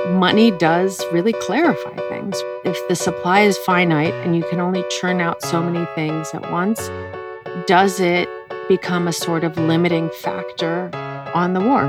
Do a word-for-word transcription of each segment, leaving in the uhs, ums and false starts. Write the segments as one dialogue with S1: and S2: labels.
S1: money does really clarify things. If the supply is finite and you can only churn out so many things at once, does it become a sort of limiting factor on the war?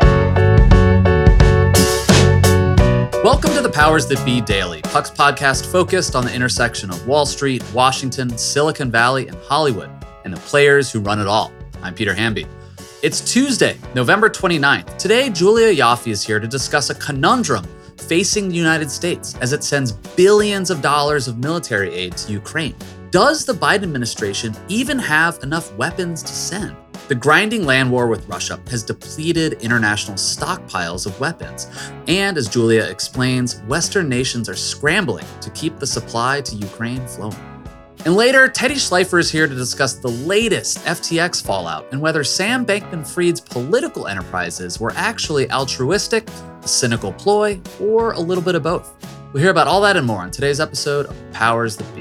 S2: Welcome to the Powers That Be Daily, Puck's podcast focused on the intersection of Wall Street, Washington, Silicon Valley, and Hollywood, and the players who run it all. I'm Peter Hamby. It's Tuesday, November twenty-ninth. Today, Julia Ioffe is here to discuss a conundrum facing the United States as it sends billions of dollars of military aid to Ukraine. Does the Biden administration even have enough weapons to send? The grinding land war with Russia has depleted international stockpiles of weapons. And as Julia explains, Western nations are scrambling to keep the supply to Ukraine flowing. And later, Teddy Schleifer is here to discuss the latest F T X fallout and whether Sam Bankman-Fried's political enterprises were actually altruistic, a cynical ploy, or a little bit of both. We'll hear about all that and more on today's episode of Powers That Be.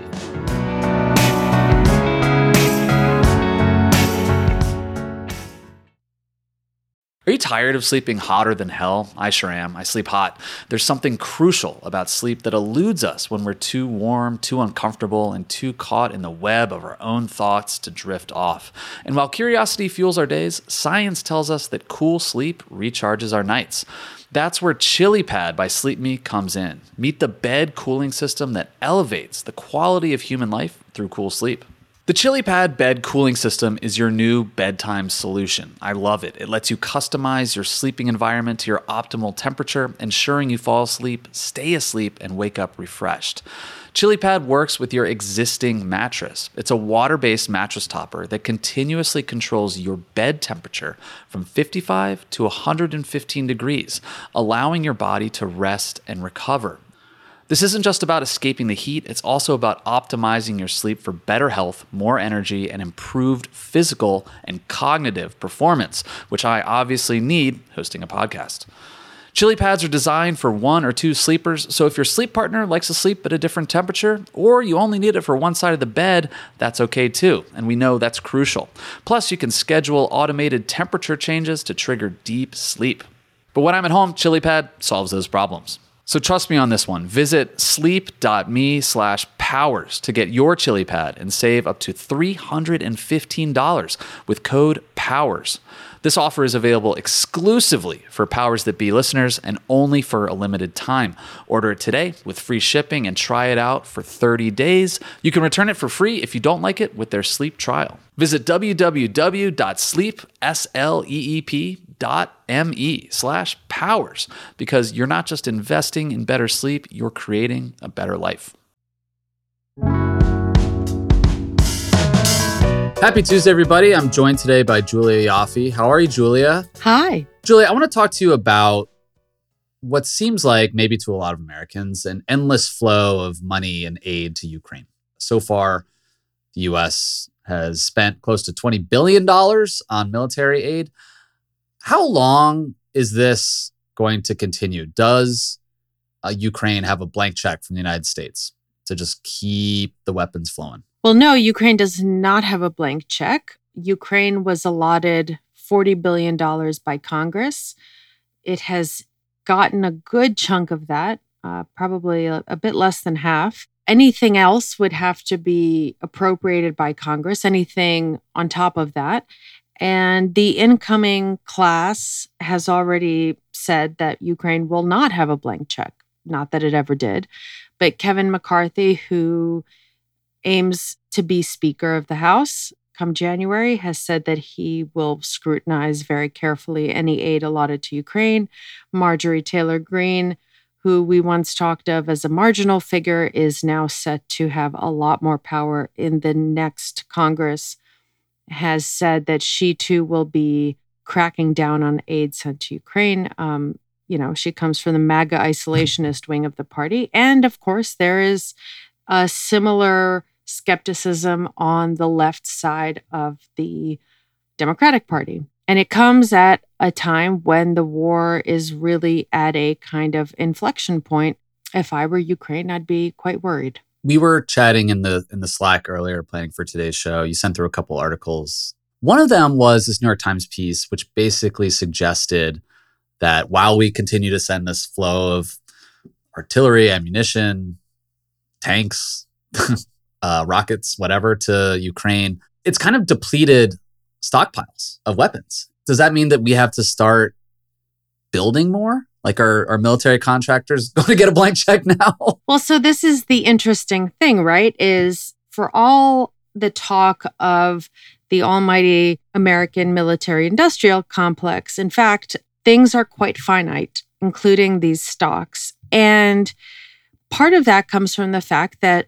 S2: Are you tired of sleeping hotter than hell? I sure am. I sleep hot. There's something crucial about sleep that eludes us when we're too warm, too uncomfortable, and too caught in the web of our own thoughts to drift off. And while curiosity fuels our days, science tells us that cool sleep recharges our nights. That's where ChiliPad by Sleep Me comes in. Meet the bed cooling system that elevates the quality of human life through cool sleep. The ChiliPad bed cooling system is your new bedtime solution. I love it. It lets you customize your sleeping environment to your optimal temperature, ensuring you fall asleep, stay asleep, and wake up refreshed. ChiliPad works with your existing mattress. It's a water-based mattress topper that continuously controls your bed temperature from fifty-five to one hundred fifteen degrees, allowing your body to rest and recover. This isn't just about escaping the heat, it's also about optimizing your sleep for better health, more energy, and improved physical and cognitive performance, which I obviously need hosting a podcast. ChiliPads are designed for one or two sleepers, so if your sleep partner likes to sleep at a different temperature, or you only need it for one side of the bed, that's okay too, and we know that's crucial. Plus, you can schedule automated temperature changes to trigger deep sleep. But when I'm at home, ChiliPad solves those problems. So trust me on this one. Visit sleep.me slash powers to get your ChiliPad and save up to three hundred fifteen dollars with code POWERS. This offer is available exclusively for Powers That Be listeners and only for a limited time. Order it today with free shipping and try it out for thirty days. You can return it for free if you don't like it with their sleep trial. Visit www.sleep.me slash powers because you're not just investing in better sleep, you're creating a better life. Happy Tuesday, everybody. I'm joined today by Julia Ioffe. How are you, Julia?
S1: Hi.
S2: Julia, I want to talk to you about what seems like, maybe to a lot of Americans, an endless flow of money and aid to Ukraine. So far, the U S has spent close to twenty billion dollars on military aid. How long is this going to continue? Does uh, Ukraine have a blank check from the United States to just keep the weapons flowing?
S1: Well, no, Ukraine does not have a blank check. Ukraine was allotted forty billion dollars by Congress. It has gotten a good chunk of that, uh, probably a, a bit less than half. Anything else would have to be appropriated by Congress, anything on top of that. And the incoming class has already said that Ukraine will not have a blank check. Not that it ever did. But Kevin McCarthy, who aims to be Speaker of the House come January, has said that he will scrutinize very carefully any aid allotted to Ukraine. Marjorie Taylor Greene, who we once talked of as a marginal figure, is now set to have a lot more power in the next Congress, has said that she too will be cracking down on aid sent to Ukraine. Um, you know, she comes from the MAGA isolationist wing of the party. And of course, there is a similar skepticism on the left side of the Democratic Party. And it comes at a time when the war is really at a kind of inflection point. If I were Ukraine, I'd be quite worried.
S2: We were chatting in the in the Slack earlier, planning for today's show. You sent through a couple articles. One of them was this New York Times piece, which basically suggested that while we continue to send this flow of artillery, ammunition, tanks, uh, rockets, whatever, to Ukraine. It's kind of depleted stockpiles of weapons. Does that mean that we have to start building more? Like, are, are military contractors going to get a blank check now?
S1: Well, so this is the interesting thing, right? Is for all the talk of the almighty American military industrial complex, in fact, things are quite finite, including these stocks. And part of that comes from the fact that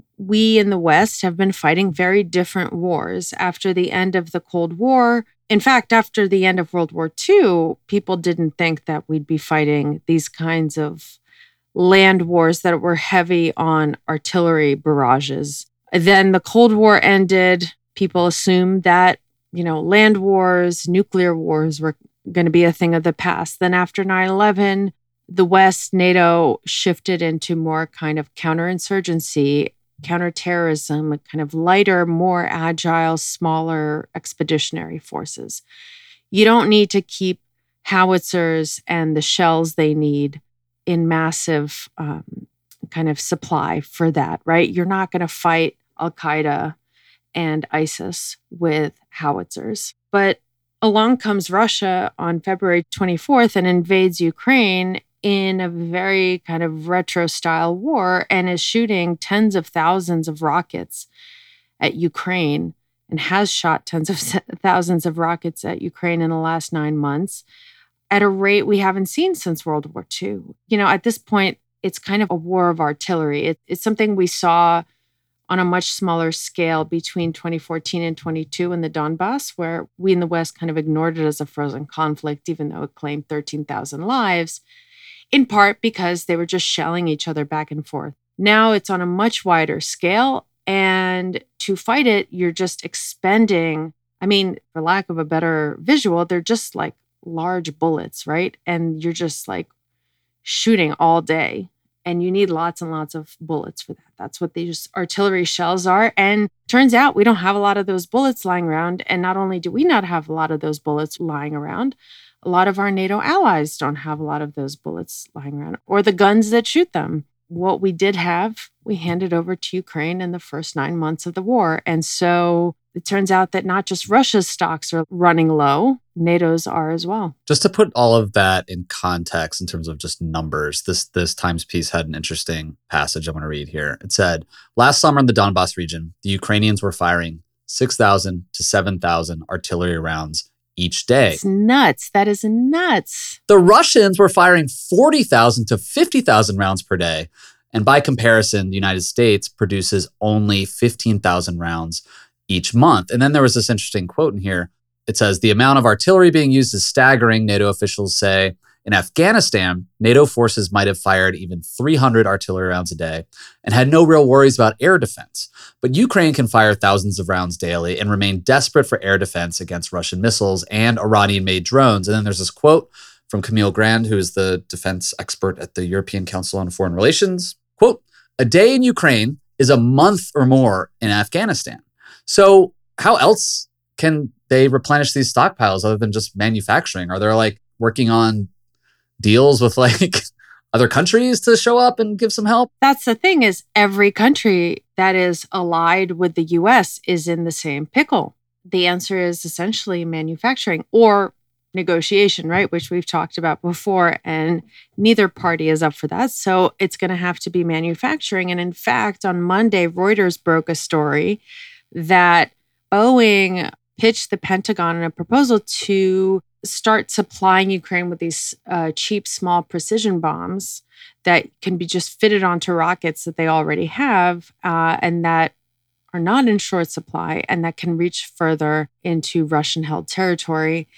S1: we in the West have been fighting very different wars after the end of the Cold War. In fact, after the end of World War Two, people didn't think that we'd be fighting these kinds of land wars that were heavy on artillery barrages. Then the Cold War ended. People assumed that, you know, land wars, nuclear wars were going to be a thing of the past. Then after nine eleven, the West, NATO shifted into more kind of counterinsurgency, counterterrorism, kind of lighter, more agile, smaller expeditionary forces. You don't need to keep howitzers and the shells they need in massive um, kind of supply for that, right? You're not going to fight Al-Qaeda and ISIS with howitzers. But along comes Russia on February twenty-fourth and invades Ukraine in a very kind of retro-style war and is shooting tens of thousands of rockets at Ukraine and has shot tens of thousands of rockets at Ukraine in the last nine months at a rate we haven't seen since World War Two. You know, at this point, it's kind of a war of artillery. It, it's something we saw on a much smaller scale between twenty fourteen and twenty-two in the Donbass, where we in the West kind of ignored it as a frozen conflict, even though it claimed thirteen thousand lives, in part because they were just shelling each other back and forth. Now it's on a much wider scale, and to fight it, you're just expending, I mean, for lack of a better visual, they're just like large bullets, right? And you're just like shooting all day. And you need lots and lots of bullets for that. That's what these artillery shells are. And turns out we don't have a lot of those bullets lying around. And not only do we not have a lot of those bullets lying around, a lot of our NATO allies don't have a lot of those bullets lying around or the guns that shoot them. What we did have, we handed over to Ukraine in the first nine months of the war. And so it turns out that not just Russia's stocks are running low, NATO's are as well.
S2: Just to put all of that in context in terms of just numbers, this this Times piece had an interesting passage I'm going to read here. It said, last summer in the Donbass region, the Ukrainians were firing six thousand to seven thousand artillery rounds each day.
S1: It's nuts. That is nuts.
S2: The Russians were firing forty thousand to fifty thousand rounds per day. And by comparison, the United States produces only fifteen thousand rounds each month. And then there was this interesting quote in here. It says, the amount of artillery being used is staggering, NATO officials say. In Afghanistan, NATO forces might have fired even three hundred artillery rounds a day and had no real worries about air defense. But Ukraine can fire thousands of rounds daily and remain desperate for air defense against Russian missiles and Iranian-made drones. And then there's this quote from Camille Grand, who is the defense expert at the European Council on Foreign Relations. Quote, a day in Ukraine is a month or more in Afghanistan. So how else can they replenish these stockpiles other than just manufacturing? Are they like working on deals with like other countries to show up and give some help?
S1: That's the thing is every country that is allied with the U S is in the same pickle. The answer is essentially manufacturing or negotiation, right? Which we've talked about before, and neither party is up for that. So it's going to have to be manufacturing. And in fact, on Monday, Reuters broke a story that Boeing pitched the Pentagon in a proposal to start supplying Ukraine with these uh, cheap, small precision bombs that can be just fitted onto rockets that they already have uh, and that are not in short supply and that can reach further into Russian-held territory.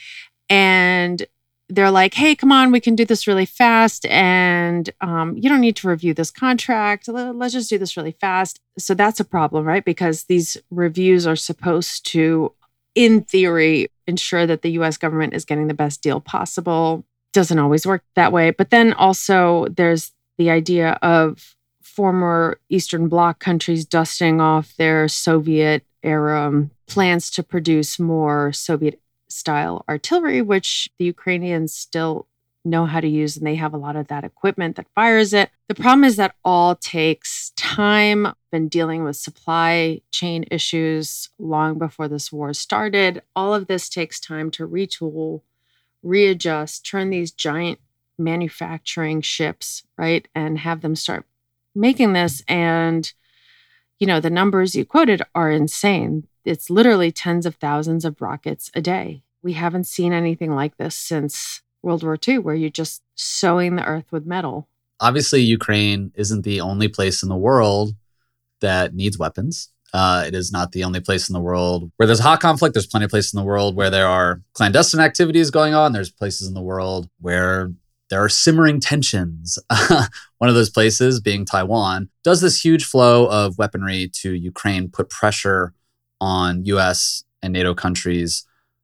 S1: And they're like, hey, come on, we can do this really fast. And um, you don't need to review this contract. Let's just do this really fast. So that's a problem, right? Because these reviews are supposed to, in theory, ensure that the U S government is getting the best deal possible. Doesn't always work that way. But then also there's the idea of former Eastern Bloc countries dusting off their Soviet era plans to produce more Soviet style artillery, which the Ukrainians still know how to use, and they have a lot of that equipment that fires it. The problem is that all takes time. Been dealing with supply chain issues long before this war started. All of this takes time to retool, readjust, turn these giant manufacturing ships, right, and have them start making this. And, you know, the numbers you quoted are insane. It's literally tens of thousands of rockets a day. We haven't seen anything like this since World War Two, where you're just sewing the earth with metal.
S3: Obviously, Ukraine isn't the only place in the world that needs weapons. Uh, it is not the only place in the world where there's hot conflict. There's plenty of places in the world where there are clandestine activities going on. There's places in the world where there are simmering tensions. One of those places being Taiwan. Does this huge flow of weaponry to Ukraine put pressure on U S and NATO countries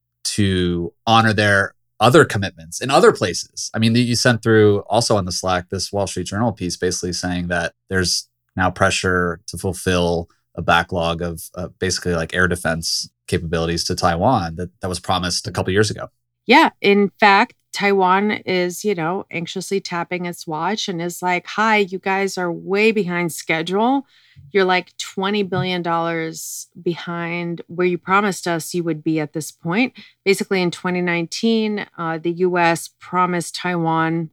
S3: to honor their other commitments in other places? I mean, you sent through also on the Slack this Wall Street Journal piece basically saying that there's now pressure to fulfill a backlog of uh, basically like air defense capabilities to Taiwan that, that was promised a couple years ago.
S1: Yeah. In fact, Taiwan is, you know, anxiously tapping its watch and is like, hi, you guys are way behind schedule. You're like twenty billion dollars behind where you promised us you would be at this point. Basically, in twenty nineteen, uh, the U S promised Taiwan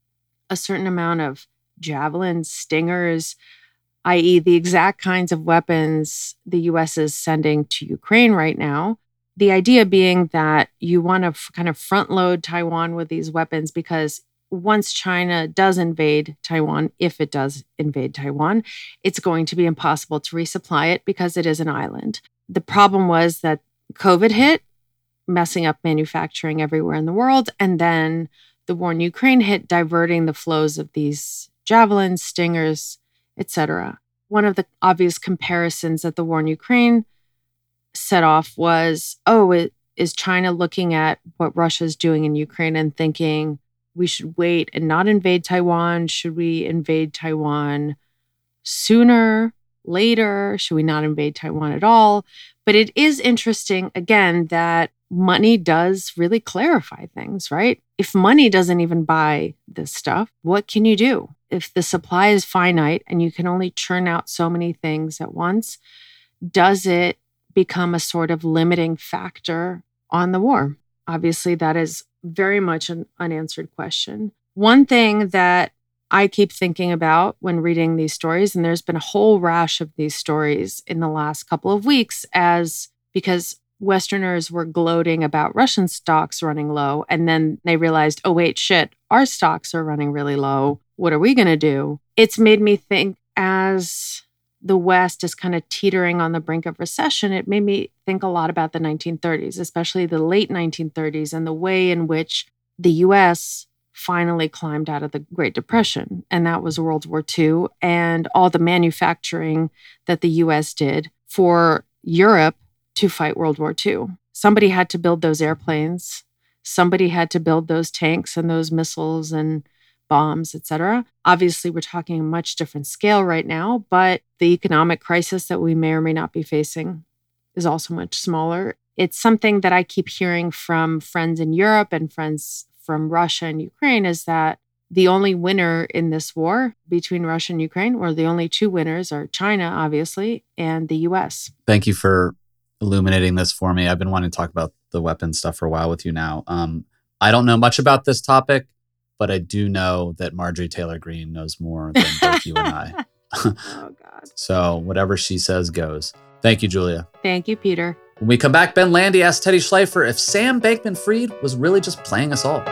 S1: a certain amount of javelins, stingers, that is the exact kinds of weapons the U S is sending to Ukraine right now. The idea being that you want to f- kind of front load Taiwan with these weapons because once China does invade Taiwan, if it does invade Taiwan, it's going to be impossible to resupply it because it is an island. The problem was that COVID hit, messing up manufacturing everywhere in the world, and then the war in Ukraine hit, diverting the flows of these javelins, stingers, et cetera. One of the obvious comparisons that the war in Ukraine set off was, oh, it, is China looking at what Russia's doing in Ukraine and thinking we should wait and not invade Taiwan? Should we invade Taiwan sooner, later? Should we not invade Taiwan at all? But it is interesting, again, that money does really clarify things, right? If money doesn't even buy this stuff, what can you do? If the supply is finite and you can only churn out so many things at once, does it become a sort of limiting factor on the war? Obviously, that is very much an unanswered question. One thing that I keep thinking about when reading these stories, and there's been a whole rash of these stories in the last couple of weeks, as because Westerners were gloating about Russian stocks running low, and then they realized, oh, wait, shit, our stocks are running really low. What are we going to do? It's made me think, as the West is kind of teetering on the brink of recession, it made me think a lot about the nineteen thirties, especially the late nineteen thirties, and the way in which the U S finally climbed out of the Great Depression. And that was World War Two, and all the manufacturing that the U S did for Europe to fight World War Two. Somebody had to build those airplanes. Somebody had to build those tanks and those missiles and bombs, et cetera. Obviously, we're talking a much different scale right now, but the economic crisis that we may or may not be facing is also much smaller. It's something that I keep hearing from friends in Europe and friends from Russia and Ukraine, is that the only winner in this war between Russia and Ukraine, or the only two winners, are China, obviously, and the U S.
S3: Thank you for illuminating this for me. I've been wanting to talk about the weapons stuff for a while with you now. Um, I don't know much about this topic, but I do know that Marjorie Taylor Greene knows more than both you and I.
S1: Oh, God.
S3: So whatever she says goes. Thank you, Julia.
S1: Thank you, Peter.
S3: When we come back, Ben Landy asked Teddy Schleifer if Sam Bankman-Fried was really just playing us all.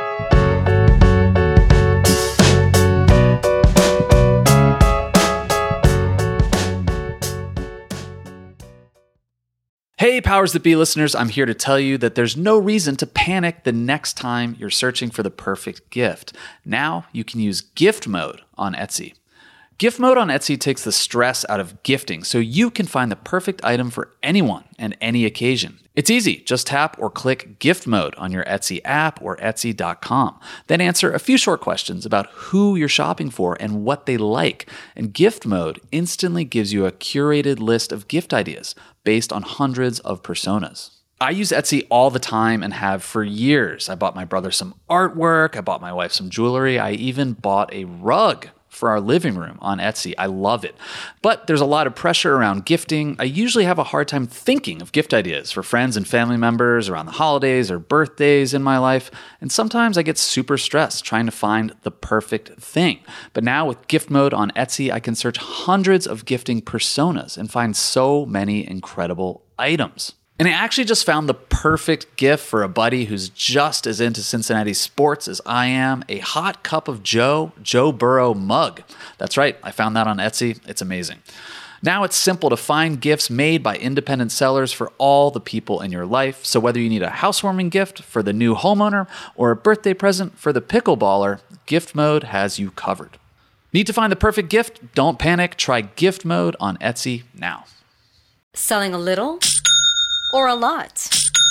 S2: Hey, Powers That Be listeners, I'm here to tell you that there's no reason to panic the next time you're searching for the perfect gift. Now you can use gift mode on Etsy. Gift mode on Etsy takes the stress out of gifting so you can find the perfect item for anyone and any occasion. It's easy. Just tap or click gift mode on your Etsy app or etsy dot com. Then answer a few short questions about who you're shopping for and what they like. And gift mode instantly gives you a curated list of gift ideas based on hundreds of personas. I use Etsy all the time and have for years. I bought my brother some artwork. I bought my wife some jewelry. I even bought a rug for our living room on Etsy. I love it. But there's a lot of pressure around gifting. I usually have a hard time thinking of gift ideas for friends and family members around the holidays or birthdays in my life. And sometimes I get super stressed trying to find the perfect thing. But now with gift mode on Etsy, I can search hundreds of gifting personas and find so many incredible items. And I actually just found the perfect gift for a buddy who's just as into Cincinnati sports as I am, a hot cup of Joe, Joe Burrow mug. That's right, I found that on Etsy. It's amazing. Now it's simple to find gifts made by independent sellers for all the people in your life. So whether you need a housewarming gift for the new homeowner or a birthday present for the pickleballer, Gift Mode has you covered. Need to find the perfect gift? Don't panic. Try Gift Mode on Etsy now.
S4: Selling a little or a lot?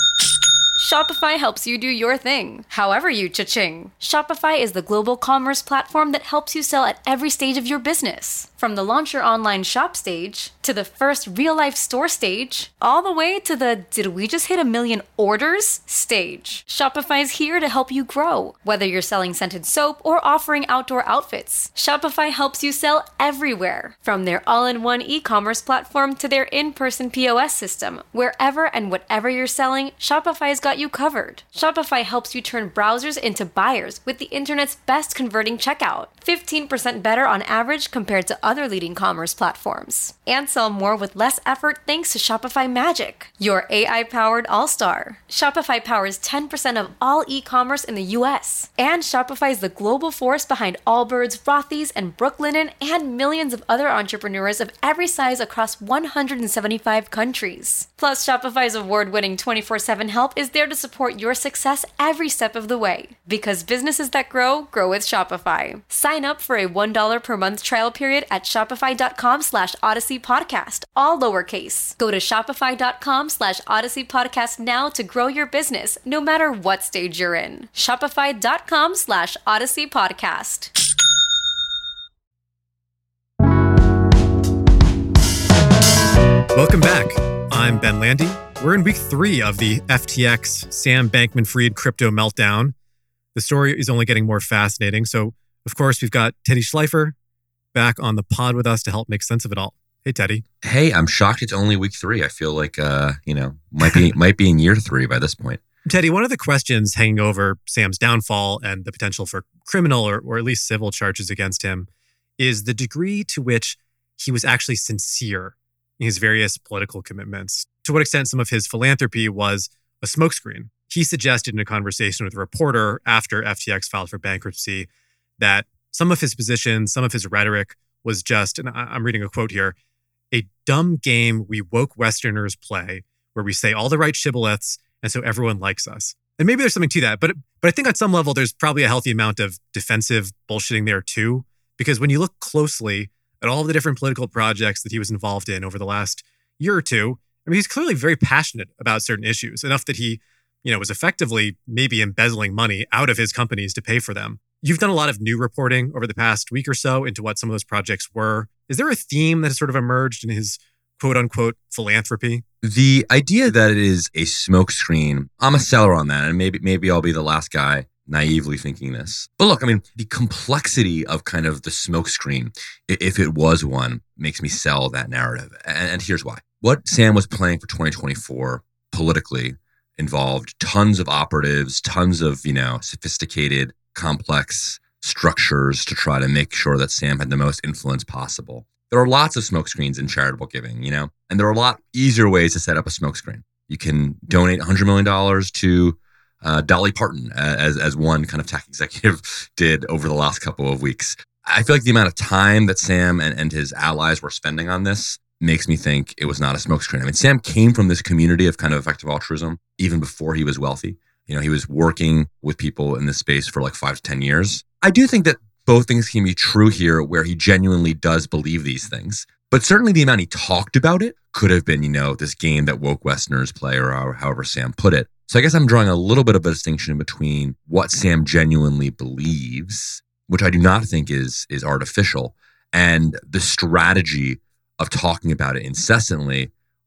S4: Shopify helps you do your thing, however you cha-ching. Shopify is the global commerce platform that helps you sell at every stage of your business. From the launch your online shop stage, to the first real-life store stage, all the way to the did we just hit a million orders stage. Shopify's here to help you grow. Whether you're selling scented soap or offering outdoor outfits, Shopify helps you sell everywhere. From their all-in-one e-commerce platform to their in-person P O S system, wherever and whatever you're selling, Shopify's got you covered. Shopify helps you turn browsers into buyers with the internet's best converting checkout. fifteen percent better on average compared to other leading commerce platforms. And sell more with less effort thanks to Shopify Magic, your A I-powered all-star. Shopify powers ten percent of all e-commerce in the U S. And Shopify is the global force behind Allbirds, Rothy's, and Brooklinen, and millions of other entrepreneurs of every size across one hundred seventy-five countries. Plus, Shopify's award-winning twenty-four seven help is there to support your success every step of the way. Because businesses that grow, grow with Shopify. Sign up for a one dollar per month trial period at shopify.com slash Odyssey Podcast, all lowercase. Go to shopify.com slash Odyssey Podcast now to grow your business, no matter what stage you're in. Shopify.com slash Odyssey Podcast.
S5: Welcome back. I'm Ben Landy. We're in week three of the F T X Sam Bankman-Fried crypto meltdown. The story is only getting more fascinating. So, of course, we've got Teddy Schleifer back on the pod with us to help make sense of it all. Hey, Teddy.
S6: Hey, I'm shocked it's only week three. I feel like, uh, you know, might be might be in year three by this point.
S5: Teddy, one of the questions hanging over Sam's downfall and the potential for criminal or, or at least civil charges against him is the degree to which he was actually sincere in his various political commitments. To what extent some of his philanthropy was a smokescreen. He suggested in a conversation with a reporter after F T X filed for bankruptcy that some of his positions, some of his rhetoric was just, and I'm reading a quote here, a dumb game we woke Westerners play where we say all the right shibboleths and so everyone likes us. And maybe there's something to that, but but I think at some level there's probably a healthy amount of defensive bullshitting there too, because when you look closely at all of the different political projects that he was involved in over the last year or two, I mean, he's clearly very passionate about certain issues, enough that he, you know, was effectively maybe embezzling money out of his companies to pay for them. You've done a lot of new reporting over the past week or so into what some of those projects were. Is there a theme that has sort of emerged in his quote-unquote philanthropy?
S6: The idea that it is a smokescreen, I'm a seller on that, and maybe maybe I'll be the last guy naively thinking this. But look, I mean, the complexity of kind of the smokescreen, if it was one, makes me sell that narrative. And, and here's why. What Sam was playing for twenty twenty-four politically involved tons of operatives, tons of, you know, sophisticated, complex structures to try to make sure that Sam had the most influence possible. There are lots of smokescreens in charitable giving, you know, and there are a lot easier ways to set up a smokescreen. You can donate one hundred million dollars to uh, Dolly Parton, as as one kind of tech executive did over the last couple of weeks. I feel like the amount of time that Sam and, and his allies were spending on this makes me think it was not a smokescreen. I mean, Sam came from this community of kind of effective altruism even before he was wealthy. You know, he was working with people in this space for like five to ten years. I do think that both things can be true here where he genuinely does believe these things. But certainly the amount he talked about it could have been, you know, this game that woke Westerners play, or however Sam put it. So I guess I'm drawing a little bit of a distinction between what Sam genuinely believes, which I do not think is is artificial, and the strategy of talking about it incessantly,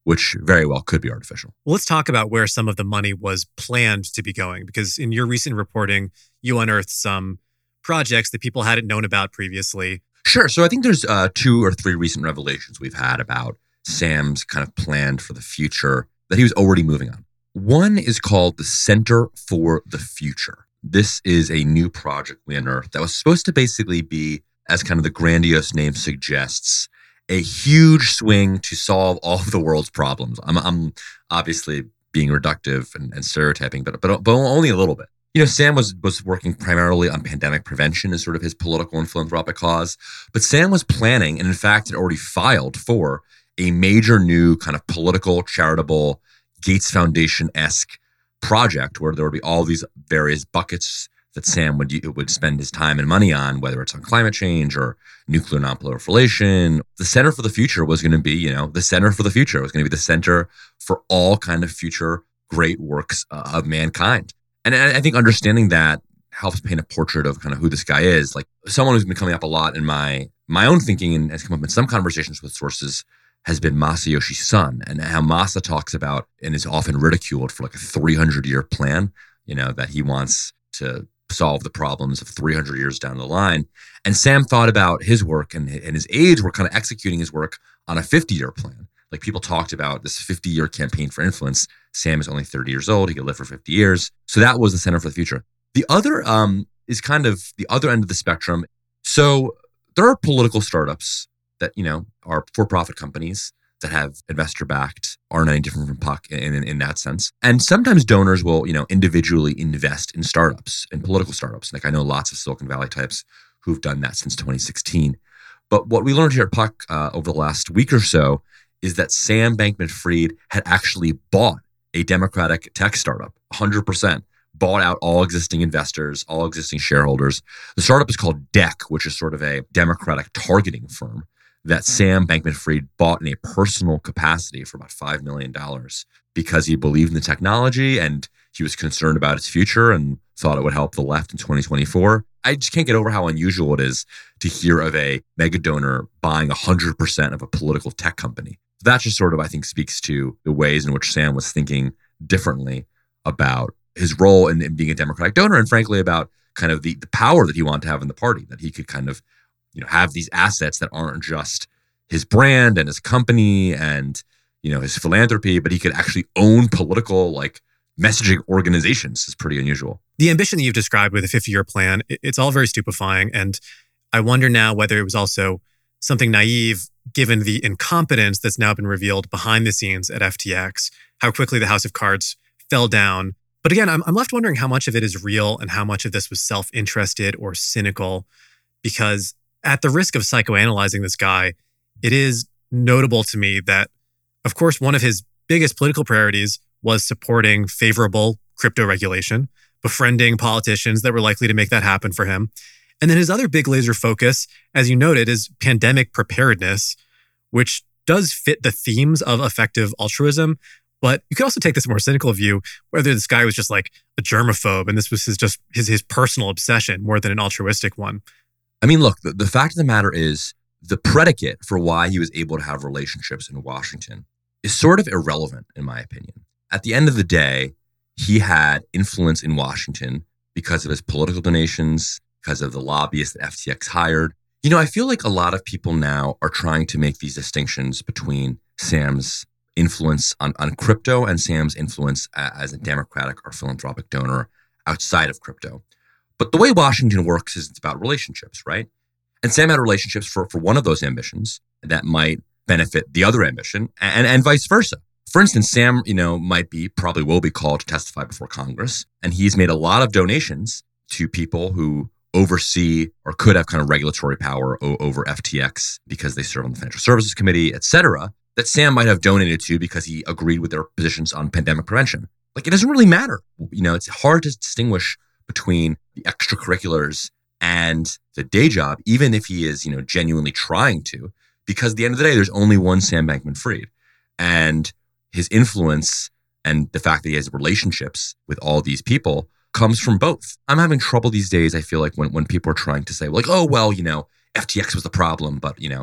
S6: which very well could be artificial.
S5: Well, let's talk about where some of the money was planned to be going, because in your recent reporting, you unearthed some projects that people hadn't known about previously.
S6: Sure. So I think there's uh, two or three recent revelations we've had about Sam's kind of plan for the future that he was already moving on. One is called the Center for the Future. This is a new project we unearthed that was supposed to basically be, as kind of the grandiose name suggests, a huge swing to solve all of the world's problems. I'm, I'm obviously being reductive and, and stereotyping, but, but but only a little bit. You know, Sam was was working primarily on pandemic prevention as sort of his political and philanthropic cause. But Sam was planning, and in fact had already filed for, a major new kind of political, charitable, Gates Foundation-esque project where there would be all these various buckets that Sam would would spend his time and money on, whether it's on climate change or nuclear nonproliferation. The Center for the Future was going to be, you know, the center for the future. It was going to be the center for all kind of future great works uh, of mankind. And I think understanding that helps paint a portrait of kind of who this guy is. Like, someone who's been coming up a lot in my my own thinking and has come up in some conversations with sources has been Masayoshi Son, and how Masa talks about and is often ridiculed for like a three hundred year plan, you know, that he wants to solve the problems of three hundred years down the line. And Sam thought about his work and, and his age were kind of executing his work on a fifty year plan. Like, people talked about this fifty year campaign for influence. Sam is only thirty years old. He could live for fifty years. So that was the Center for the Future. The other um, is kind of the other end of the spectrum. So there are political startups that, you know, are for-profit companies that have investor-backed, aren't any different from Puck in, in, in that sense. And sometimes donors will, you know, individually invest in startups, in political startups. Like, I know lots of Silicon Valley types who've done that since twenty sixteen. But what we learned here at Puck uh, over the last week or so is that Sam Bankman-Fried had actually bought a Democratic tech startup, one hundred percent. Bought out all existing investors, all existing shareholders. The startup is called D E C, which is sort of a Democratic targeting firm that Sam Bankman-Fried bought in a personal capacity for about five million dollars because he believed in the technology and he was concerned about its future and thought it would help the left in twenty twenty-four. I just can't get over how unusual it is to hear of a mega donor buying one hundred percent of a political tech company. That just sort of, I think, speaks to the ways in which Sam was thinking differently about his role in, in being a Democratic donor, and frankly about kind of the, the power that he wanted to have in the party, that he could kind of, you know, have these assets that aren't just his brand and his company and, you know, his philanthropy, but he could actually own political, like, messaging organizations. Is pretty unusual.
S5: The ambition that you've described with a fifty year plan, it's all very stupefying. And I wonder now whether it was also something naive given the incompetence that's now been revealed behind the scenes at F T X, how quickly the House of Cards fell down. But again, I'm, I'm left wondering how much of it is real and how much of this was self-interested or cynical, because at the risk of psychoanalyzing this guy, it is notable to me that, of course, one of his biggest political priorities was supporting favorable crypto regulation, befriending politicians that were likely to make that happen for him. And then his other big laser focus, as you noted, is pandemic preparedness, which does fit the themes of effective altruism. But you could also take this more cynical view, whether this guy was just like a germaphobe and this was his just his, his personal obsession more than an altruistic one.
S6: I mean, look, the, the fact of the matter is the predicate for why he was able to have relationships in Washington is sort of irrelevant, in my opinion. At the end of the day, he had influence in Washington because of his political donations, because of the lobbyists that F T X hired. You know, I feel like a lot of people now are trying to make these distinctions between Sam's influence on, on crypto and Sam's influence as a Democratic or philanthropic donor outside of crypto. But the way Washington works is it's about relationships, right? And Sam had relationships for, for one of those ambitions that might benefit the other ambition, and, and vice versa. For instance, Sam, you know, might be, probably will be called to testify before Congress, and he's made a lot of donations to people who oversee or could have kind of regulatory power o- over F T X because they serve on the Financial Services Committee, et cetera, that Sam might have donated to because he agreed with their positions on pandemic prevention. Like, it doesn't really matter. You know, it's hard to distinguish between the extracurriculars and the day job, even if he is, you know, genuinely trying to, because at the end of the day, there's only one Sam Bankman-Fried. And his influence and the fact that he has relationships with all these people comes from both. I'm having trouble these days, I feel like, when, when people are trying to say, like, oh, well, you know, F T X was the problem, but, you know,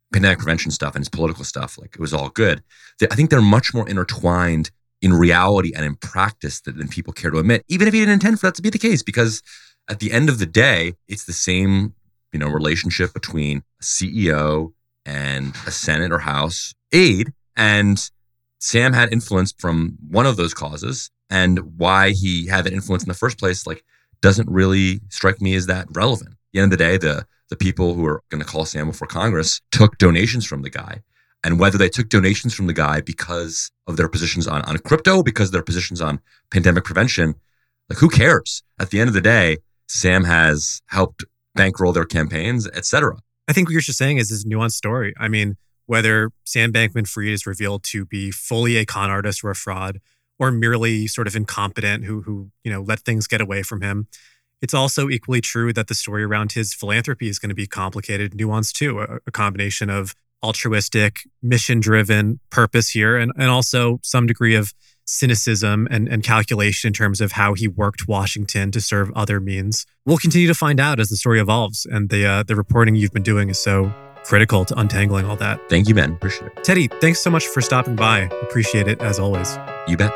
S6: pandemic prevention stuff and his political stuff, like it was all good. I think they're much more intertwined in reality and in practice than, than people care to admit, even if he didn't intend for that to be the case, because at the end of the day, it's the same, you know, relationship between a C E O and a Senate or House aide. And Sam had influence from one of those causes, and why he had that influence in the first place, like, doesn't really strike me as that relevant. At the end of the day, the the people who are going to call Sam before Congress took donations from the guy. And whether they took donations from the guy because of their positions on, on crypto, because of their positions on pandemic prevention, like, who cares? At the end of the day, Sam has helped bankroll their campaigns, et cetera.
S5: I think what you're just saying is this nuanced story. I mean, whether Sam Bankman-Fried is revealed to be fully a con artist or a fraud, or merely sort of incompetent who, who you know, let things get away from him, it's also equally true that the story around his philanthropy is going to be complicated, nuanced too, a, a combination of altruistic, mission-driven purpose here, and, and also some degree of cynicism and, and calculation in terms of how he worked Washington to serve other means. We'll continue to find out as the story evolves, and the uh, the reporting you've been doing is so critical to untangling all that.
S6: Thank you, Ben. Appreciate it.
S5: Teddy, thanks so much for stopping by. Appreciate it as always.
S6: You bet.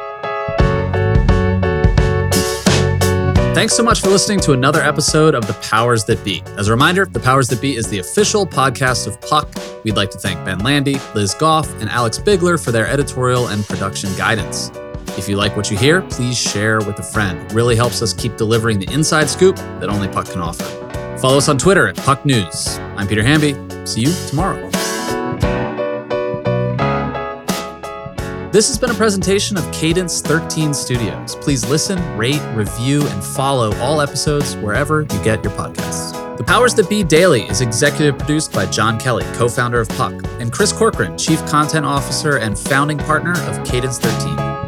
S3: Thanks so much for listening to another episode of The Powers That Be. As a reminder, The Powers That Be is the official podcast of Puck. We'd like to thank Ben Landy, Liz Goff, and Alex Bigler for their editorial and production guidance. If you like what you hear, please share with a friend. It really helps us keep delivering the inside scoop that only Puck can offer. Follow us on Twitter at Puck News. I'm Peter Hamby. See you tomorrow. This has been a presentation of Cadence thirteen Studios. Please listen, rate, review, and follow all episodes wherever you get your podcasts. The Powers That Be Daily is executive produced by John Kelly, co-founder of Puck, and Chris Corcoran, chief content officer and founding partner of Cadence thirteen.